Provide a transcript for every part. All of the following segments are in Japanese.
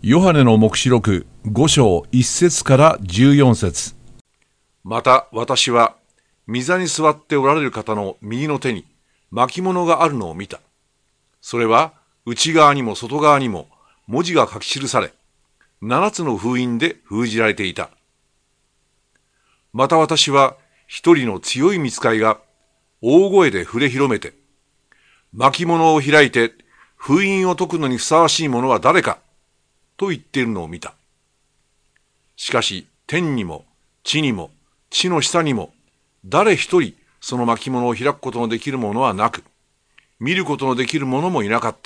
ヨハネの黙示録5章1節から14節。 また私は御座に座っておられる方の右の手に巻物があるのを見た。それは内側にも外側にも文字が書き記され、7つの封印で封じられていた。また私は一人の強い御使いが大声で触れ広めて、巻物を開いて封印を解くのにふさわしいものは誰かと言っているのを見た。しかし天にも地にも地の下にも誰一人その巻物を開くことのできるものはなく、見ることのできる者もいなかった。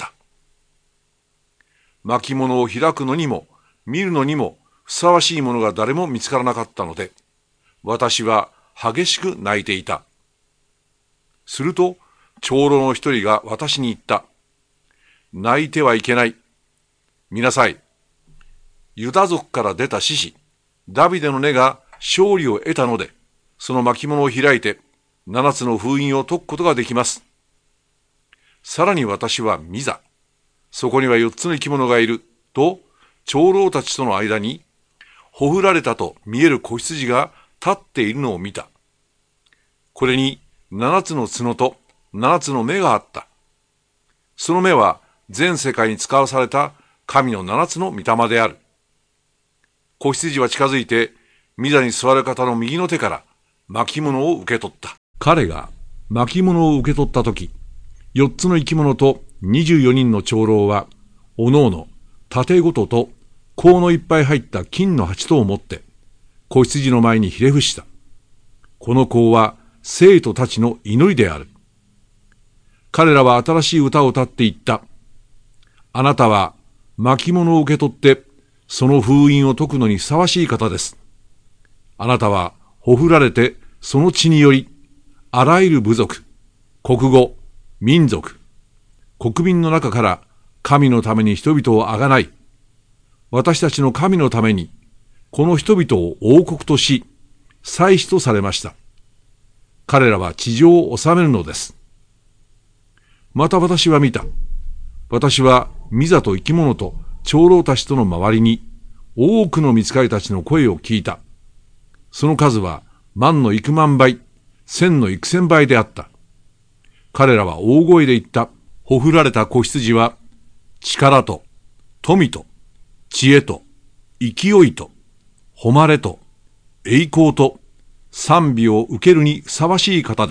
巻物を開くのにも見るのにもふさわしいものが誰も見つからなかったので、私は激しく泣いていた。すると長老の一人が私に言った。泣いてはいけない。見なさい。ユダ族から出た獅子、ダビデの根が勝利を得たので、その巻物を開いて、7つの封印を解くことができます。さらに私は見た。そこには4つの生き物がいる、と、長老たちとの間に、ほふられたと見える子羊が立っているのを見た。これに7つの角と7つの目があった。その目は全世界に使わされた神の7つの御霊である。子羊は近づいて、御座に座る方の右の手から巻物を受け取った。 彼が巻物を受け取ったとき、4つの生き物と24人の長老は、おのおの盾ごとと香のいっぱい入った金の鉢とを持って、子羊の前にひれ伏した。この香は生徒たちの祈りである。彼らは新しい歌を歌って言った。あなたは巻物を受け取って、その封印を解くのにふさわしい方です。あなたはほふられてその血により、あらゆる部族、国語、民族、国民の中から神のために人々をあがない、私たちの神のために、この人々を王国とし、祭司とされました。彼らは地上を治めるのです。また私は見た。私は御座と生き物と長老たちとの周りに多くの御使いたちの声を聞いた。その数は万の幾万倍、千の幾千倍であった。彼らは大声で言った。ほふられた子羊は力と富と知恵と勢いと誉れと栄光と賛美を受けるにふさわしい方です。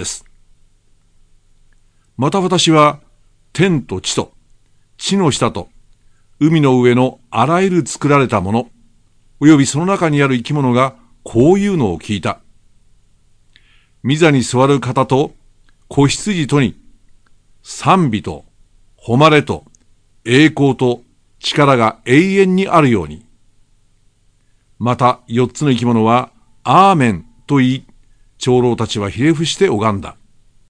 また私は天と地と地の下と海の上のあらゆる作られたもの、およびその中にある生き物がこういうのを聞いた。御座に座る方と子羊とに賛美と誉れと栄光と力が永遠にあるように。また4つの生き物はアーメンと言い、長老たちはひれ伏して拝んだ。